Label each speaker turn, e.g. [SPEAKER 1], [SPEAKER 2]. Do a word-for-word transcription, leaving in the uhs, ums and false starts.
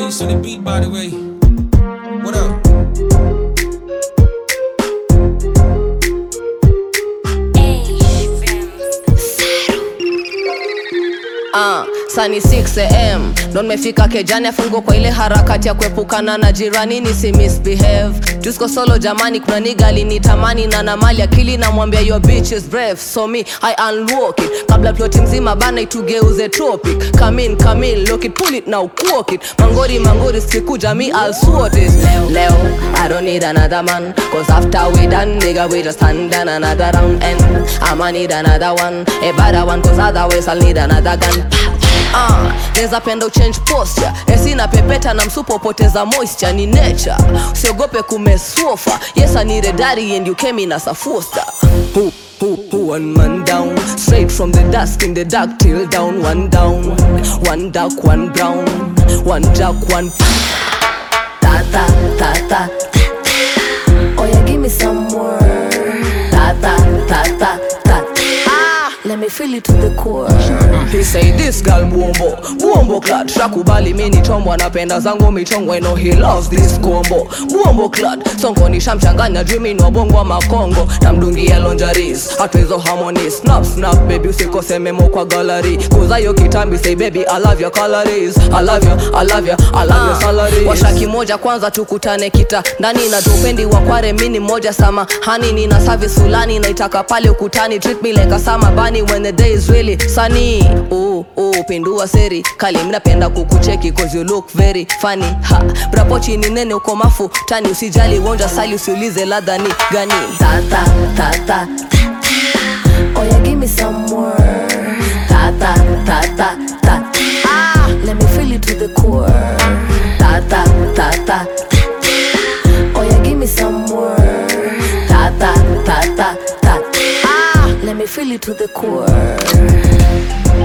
[SPEAKER 1] Ace on the beat, by the way. What up?
[SPEAKER 2] Ah, sani six a m Don mefika kejani afungo kwa ile harakati ya kuepukana na jirani nisi misbehave. Tusko solo jamani, kuna niga alinitamani na na mali akili na mwambia your bitch is brave. So me, I unlock it kabla ploti mzima bana itugeuze topic. Come in, come in, look it, pull it now, walk it. Mangori, mangori, sikuja me, I'll swat it. Leo, Leo, I don't need another man, cause after we done, nigga, we just hand down another round. And I'ma need another one, a better one, cause otherwise I'll need another gun. Ah, neza penda uchange posture. Esi na pepeta na msupo poteza moisture. Ni nature, usiogope kumesofa. Yes, I need a daddy and you came in as a foster. Who, who, who, one man down. Straight from the dusk in the dark till down. One down, one dark, one brown. One jack, one ta ta ta ta. Oh yeah, give me some more. Ta ta ta ta ta. Let me feel it to the core. He say this girl buombo, buombo clad. Shakubali mini chombo, anapenda zangu michongo. I know he loves this combo. Buombo clad, songo ni shamchanganya dreaming wa bongo wa makongo. Namdungia lingeries, hatuizo harmony. Snap snap baby usikose memo kwa gallery. Kuza yo kitambi say baby I love your calories. I love you, I love you, I love your salaries. Washaki moja kwanza tukutane kita ndani na tupendi wakware mini moja sama. Hani nina service fulani naitaka pale ukutani. Treat me like a summer bunny when the day is really sunny. Oh, oh, pindua seri kali mnapenda kukucheki cause you look very funny. Ha, brapochi ni nene uko mafu tani. Usijali wonja sali usiulize ladha ni gani. Ta ta ta ta. Oh yeah, give me some more. Ta ta ta ta ta. Ah, let me feel it to the core. Ta ta ta ta. Oh yeah, give me some more. Ta ta ta ta ta. Let me feel it to the core.